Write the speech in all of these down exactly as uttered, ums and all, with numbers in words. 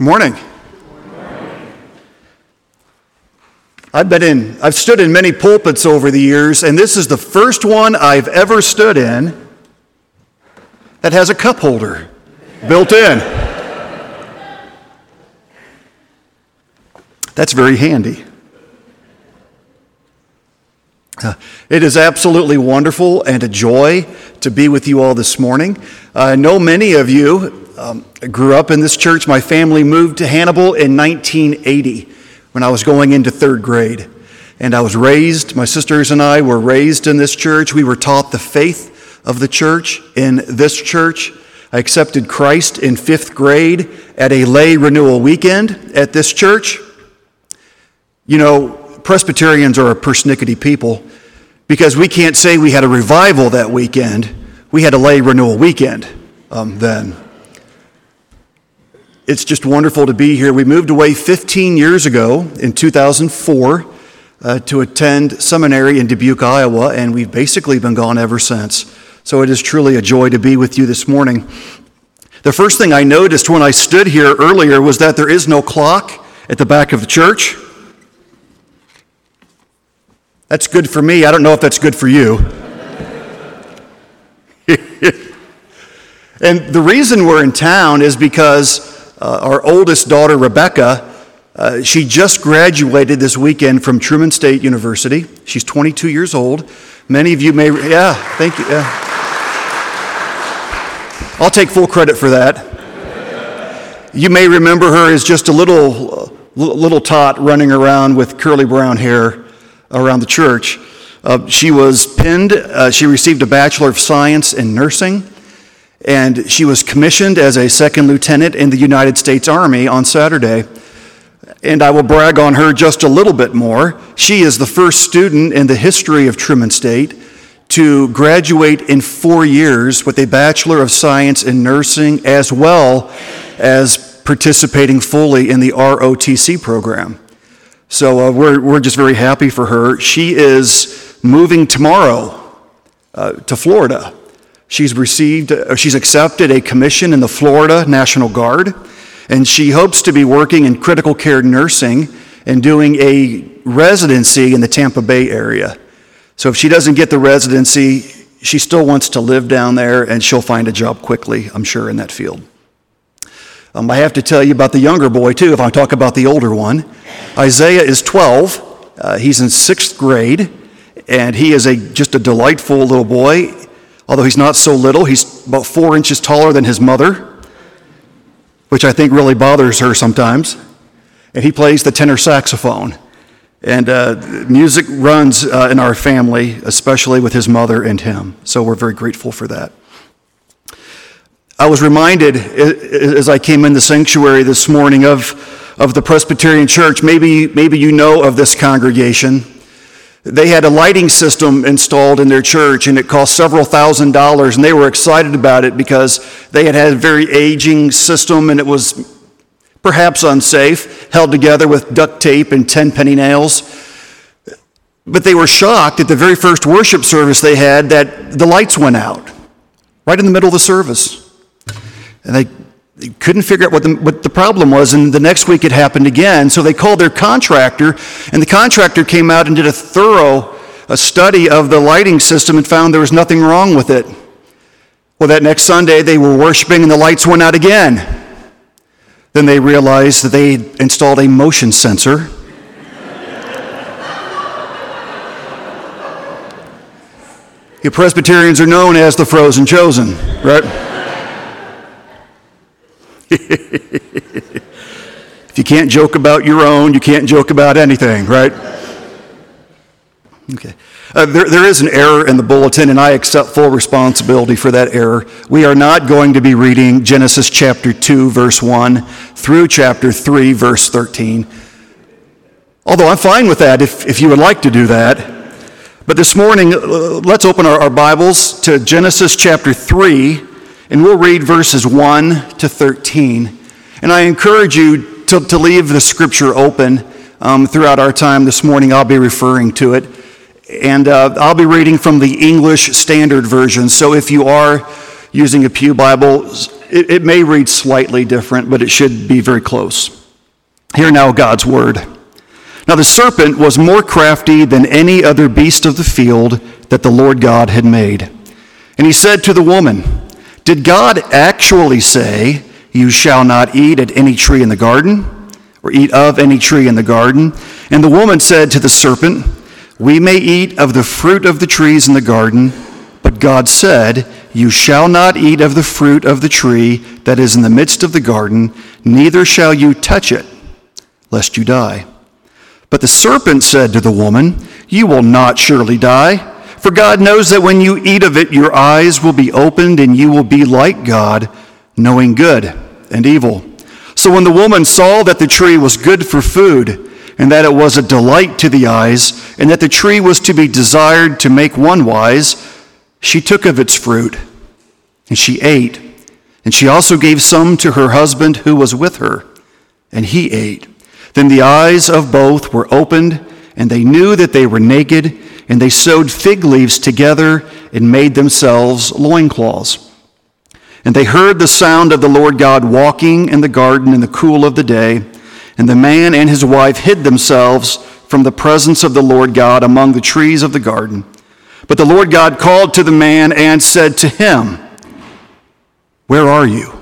Morning. I've been in, I've stood in many pulpits over the years, and this is the first one I've ever stood in that has a cup holder built in. That's very handy. Uh, it is absolutely wonderful and a joy to be with you all this morning. I know many of you um, grew up in this church. My family moved to Hannibal in nineteen eighty when I was going into third grade. And I was raised, my sisters and I were raised in this church. We were taught the faith of the church in this church. I accepted Christ in fifth grade at a lay renewal weekend at this church. You know, Presbyterians are a persnickety people because we can't say we had a revival that weekend. We had a lay renewal weekend um, then. It's just wonderful to be here. We moved away fifteen years ago in two thousand four uh, to attend seminary in Dubuque, Iowa, and we've basically been gone ever since. So it is truly a joy to be with you this morning. The first thing I noticed when I stood here earlier was that there is no clock at the back of the church. That's good for me. I don't know if that's good for you. And the reason we're in town is because uh, our oldest daughter, Rebecca, uh, she just graduated this weekend from Truman State University. She's twenty-two years old. Many of you may, yeah, thank you. Yeah. I'll take full credit for that. You may remember her as just a little, uh, little tot running around with curly brown hair around the church. Uh, she was pinned, uh, she received a Bachelor of Science in Nursing, and she was commissioned as a second lieutenant in the United States Army on Saturday. And I will brag on her just a little bit more. She is the first student in the history of Truman State to graduate in four years with a Bachelor of Science in Nursing, as well as participating fully in the R O T C program. So uh, we're we're just very happy for her. She is moving tomorrow uh, to Florida. She's received, uh, she's accepted a commission in the Florida National Guard, and she hopes to be working in critical care nursing and doing a residency in the Tampa Bay area. So if she doesn't get the residency, she still wants to live down there, and she'll find a job quickly, I'm sure, in that field. Um, I have to tell you about the younger boy, too, if I talk about the older one. Isaiah is twelve. Uh, he's in sixth grade, and he is a just a delightful little boy. Although he's not so little, he's about four inches taller than his mother, which I think really bothers her sometimes. And he plays the tenor saxophone. And uh, music runs uh, in our family, especially with his mother and him. So we're very grateful for that. I was reminded as I came in the sanctuary this morning of, of the Presbyterian Church. Maybe, maybe you know of this congregation. They had a lighting system installed in their church, and it cost several thousand dollars, and they were excited about it because they had had a very aging system, and it was perhaps unsafe, held together with duct tape and ten penny nails. But they were shocked at the very first worship service they had that the lights went out right in the middle of the service. And they They couldn't figure out what the, what the problem was, and the next week it happened again. So they called their contractor, and the contractor came out and did a thorough a study of the lighting system and found there was nothing wrong with it. Well, that next Sunday they were worshiping and the lights went out again. Then they realized that they installed a motion sensor. You Presbyterians are known as the frozen chosen, right? If you can't joke about your own, you can't joke about anything, right? Okay. Uh, there, there is an error in the bulletin, and I accept full responsibility for that error. We are not going to be reading Genesis chapter two, verse one, through chapter three, verse thirteen. Although I'm fine with that if, if you would like to do that. But this morning, uh, let's open our, our Bibles to Genesis chapter three, and we'll read verses one to thirteen. And I encourage you to, to leave the scripture open um, throughout our time this morning. I'll be referring to it. And uh, I'll be reading from the English Standard Version. So if you are using a pew Bible, it, it may read slightly different, but it should be very close. Hear now God's word. Now the serpent was more crafty than any other beast of the field that the Lord God had made. And he said to the woman, "Did God actually say, 'You shall not eat at any tree in the garden,' or eat of any tree in the garden?" And the woman said to the serpent, "We may eat of the fruit of the trees in the garden, but God said, 'You shall not eat of the fruit of the tree that is in the midst of the garden, neither shall you touch it, lest you die.' But the serpent said to the woman, 'You will not surely die, for God knows that when you eat of it, your eyes will be opened, and you will be like God, knowing good and evil.' So when the woman saw that the tree was good for food, and that it was a delight to the eyes, and that the tree was to be desired to make one wise, she took of its fruit, and she ate. And she also gave some to her husband who was with her, and he ate. Then the eyes of both were opened, and they knew that they were naked, and they sewed fig leaves together and made themselves loincloths. And they heard the sound of the Lord God walking in the garden in the cool of the day, and the man and his wife hid themselves from the presence of the Lord God among the trees of the garden. But the Lord God called to the man and said to him, 'Where are you?'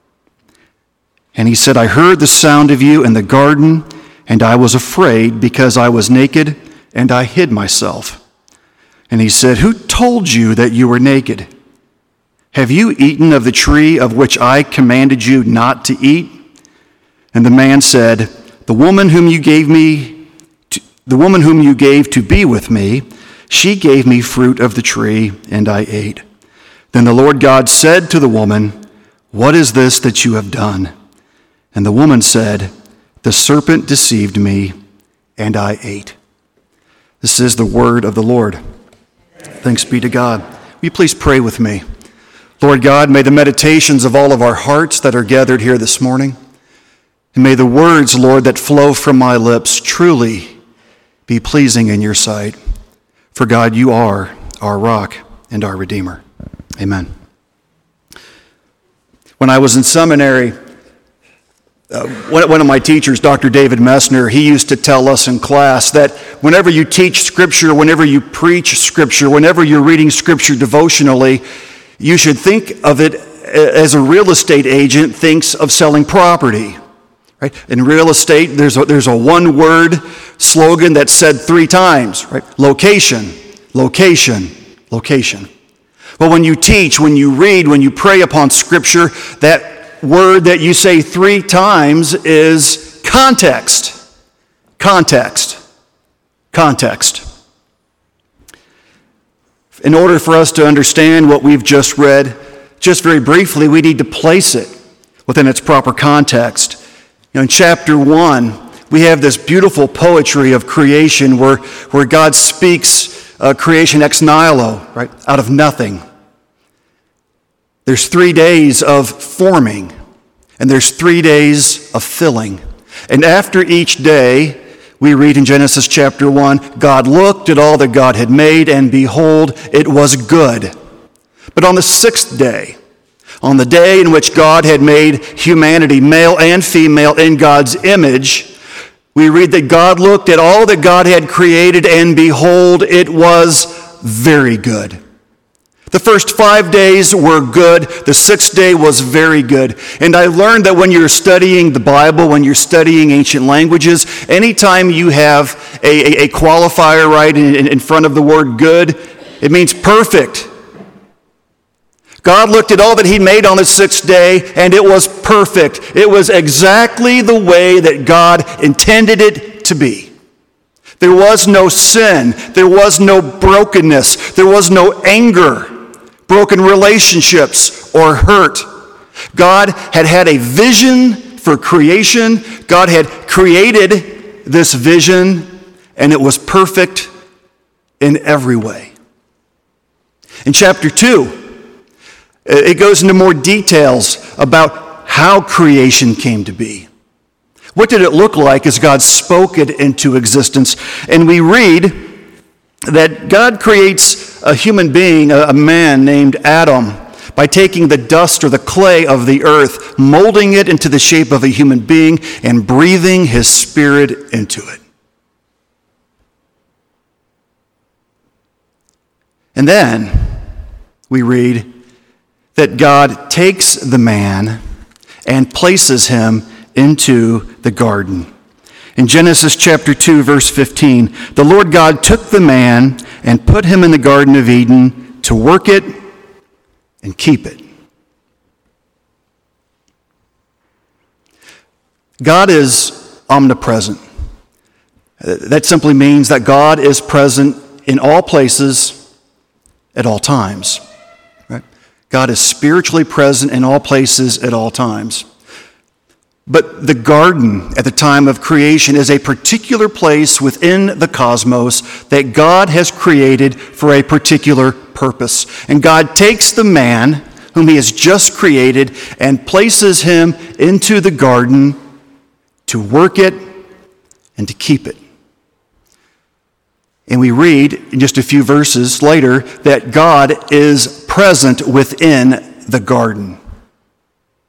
And he said, 'I heard the sound of you in the garden, and I was afraid because I was naked, and I hid myself.' And he said, 'Who told you that you were naked? Have you eaten of the tree of which I commanded you not to eat?' And the man said, 'The woman whom you gave me, to, the woman whom you gave to be with me, she gave me fruit of the tree, and I ate.' Then the Lord God said to the woman, 'What is this that you have done?' And the woman said, 'The serpent deceived me, and I ate.'" This is the word of the Lord. Thanks be to God. Will you please pray with me? Lord God, may the meditations of all of our hearts that are gathered here this morning, and may the words, Lord, that flow from my lips truly be pleasing in your sight. For God, you are our rock and our Redeemer. Amen. When I was in seminary, Uh, one, one of my teachers, Doctor David Messner, he used to tell us in class that whenever you teach Scripture, whenever you preach Scripture, whenever you're reading Scripture devotionally, you should think of it as a real estate agent thinks of selling property. Right? In real estate, there's a, there's a one-word slogan that's said three times, right? Location, location, location. Well, when you teach, when you read, when you pray upon Scripture, that word that you say three times is context. Context. Context. In order for us to understand what we've just read, just very briefly, we need to place it within its proper context. You know, in chapter one, we have this beautiful poetry of creation where, where God speaks uh, creation ex nihilo, right, out of nothing. There's three days of forming, and there's three days of filling. And after each day, we read in Genesis chapter one, God looked at all that God had made, and behold, it was good. But on the sixth day, on the day in which God had made humanity, male and female, in God's image, we read that God looked at all that God had created, and behold, it was very good. The first five days were good. The sixth day was very good. And I learned that when you're studying the Bible, when you're studying ancient languages, anytime you have a, a, a qualifier right in, in front of the word good, it means perfect. God looked at all that he made on the sixth day, and it was perfect. It was exactly the way that God intended it to be. There was no sin. There was no brokenness. There was no anger, broken relationships, or hurt. God had had a vision for creation. God had created this vision, and it was perfect in every way. In chapter two, it goes into more details about how creation came to be. What did it look like as God spoke it into existence? And we read that God creates a human being, a man named Adam. by taking the dust or the clay of the earth, molding it into the shape of a human being, and breathing his Spirit into it. And then we read that God takes the man and places him into the garden. In Genesis chapter two, verse fifteen, the Lord God took the man and put him in the Garden of Eden to work it and keep it. God is omnipresent. That simply means that God is present in all places at all times. Right? God is spiritually present in all places at all times. But the garden at the time of creation is a particular place within the cosmos that God has created for a particular purpose. And God takes the man whom he has just created and places him into the garden to work it and to keep it. And we read in just a few verses later that God is present within the garden.